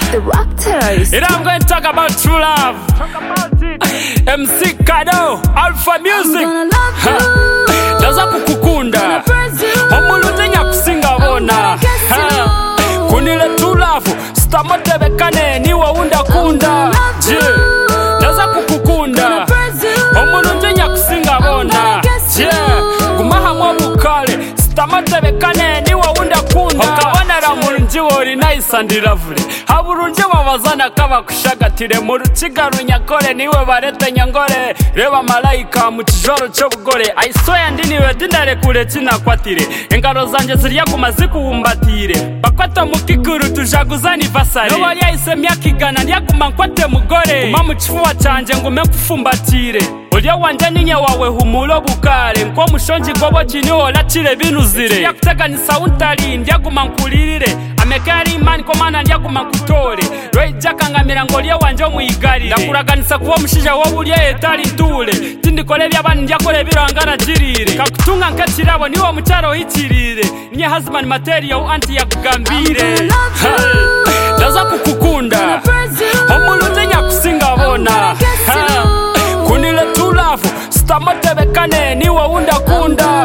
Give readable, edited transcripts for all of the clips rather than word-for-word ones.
The rap terrorist. And I'm going to talk about true love. MC Kado, Alpha Music. Ndaza kukukunda omulunze nyakusinga bona kunile true love sitamotebekane niwe undakunda ndaza kukukunda omulunze nyakusinga bona gumahamwe bukale sitamotebekane niwe undakunda okabonera mulungi woli nice and lovely haburungi babazana kabakushagatire mu rukiga runyakore niwe barete nyangore reba malayika mu kijoro cy'ubugore I swear ndiniwe dindarekure kinakwatire engaro zanje zirya kumazikuwumbatire bakwata mu kikuru tujaguza anniversary no wali yahise myakigana ndiyaguma nkwate mugore guma mu kifuba cyanjye ngume nkufumbatire ulya wanje ninye wawe humulo bukare nko mushonji gobo kiniho lacire binuzire yakuteganisa untali ndiyaguma nkulirire amekari imani komana ndiyaguma nkutore rwejakangamira ngo lye wanje omuyigalire ndakuraganisa kuba omushija wobulye etali ntule tindikole by'abandi ndyakole birangana girire kakutunga nk'ekirabo niwe omukyalo oyikirire ninye husband material anti yakugambire ndaza kukukunda omulunze nyakusinga bona kunile true love sitamotebekane niwe undakunda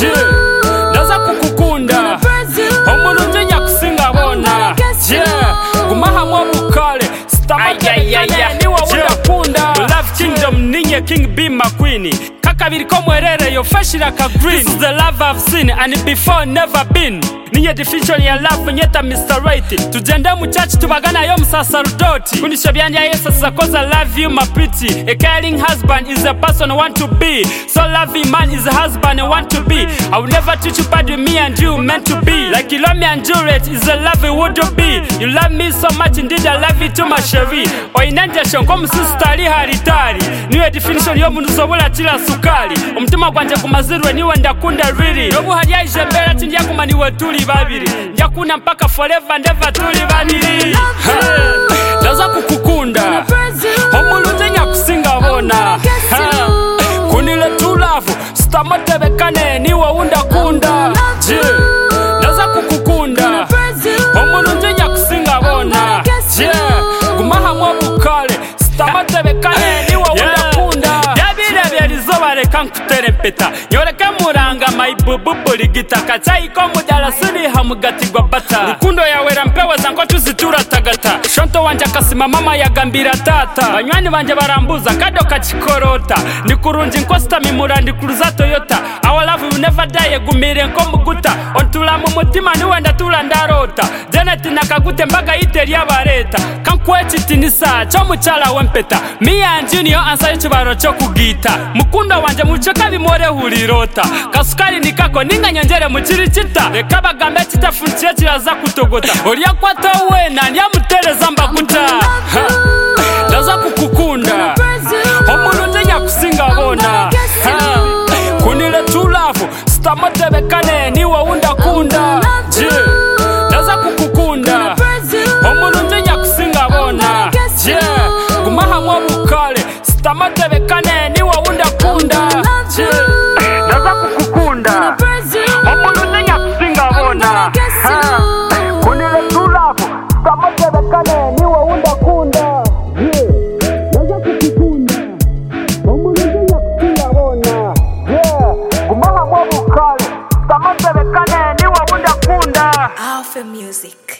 ndaza kukukunda omulunze nyakusinga bona gumahamwe bukale sitamotebekane niwe undakunda love kingdom ninye king be my queen kakabiri ko mwerere yo fashira ka green this is the love I've seen and before never been ninye definition ya love nyeta Mr. Right tugende mu church tubagana yo musaserdoti kunisha byanja Yesu sakoza love you my pretty a caring husband is a person I want to be so loving man is a husband I want to be I will never teach you but me and you meant to be like you love me and Juliet is a love it would be you love me so much indeed I love you too my chérie oinenjesho ko musista ali haritari niwe definition yo mundu sobola kila sukali omutima gwanje kumazirwe niwe ndakunda really nobu haliya ijembera tindya kumaniwe tuli babiri njakuna mpaka forever and ever tuli babiri ndaza kukukunda omulunze nyakusinga bona kunile true love sitamotebekane niwe undakunda ndaza kukukunda omulunze nyakusinga bona gumahamwe bukale sitamotebekane niwe undakunda byabirizo bareka nkuterepeta nyoreke muranga mayibububuligita kachayiko mudala siniha mugatigwa bata rukundo yawera mpeweza nko tuzitura tagata shonto wanje akasima mama yagambira tata banywani banje barambuza kado kachikorota nikurunji nko sitamimura ndikuruza Toyota our love will never die gumire nko muguta ontula mu mutima niwe ndatula ndarota Janet nakagute mbaga iteri yabareta kankwechitinisa cyo muchala wempeta me and Junior answer y'ikibaro cyo kugita mukundo wanje mucoka bimore hurirota kasukari nikako ninga nyongere mukirikita reka bagambe kitafuntiye kiraza kutogota oliya kwato wena nyamutereza mbakuta ndaza kukukunda omulunze nyakusinga bona kunile true love sitamotebekane niwe undakunda ndaza kukukunda omulunze nyakusinga bona gumahamwe bukale sitamotebekane niwe undakunda ndaza kukukunda omulunze nyakusinga bona kunile true love sitamotebekane niwe undakunda ndaza kukukunda omulunze nyakusinga bona gumahamwe bukale sitamotebekane niwe undakunda Alpha Music.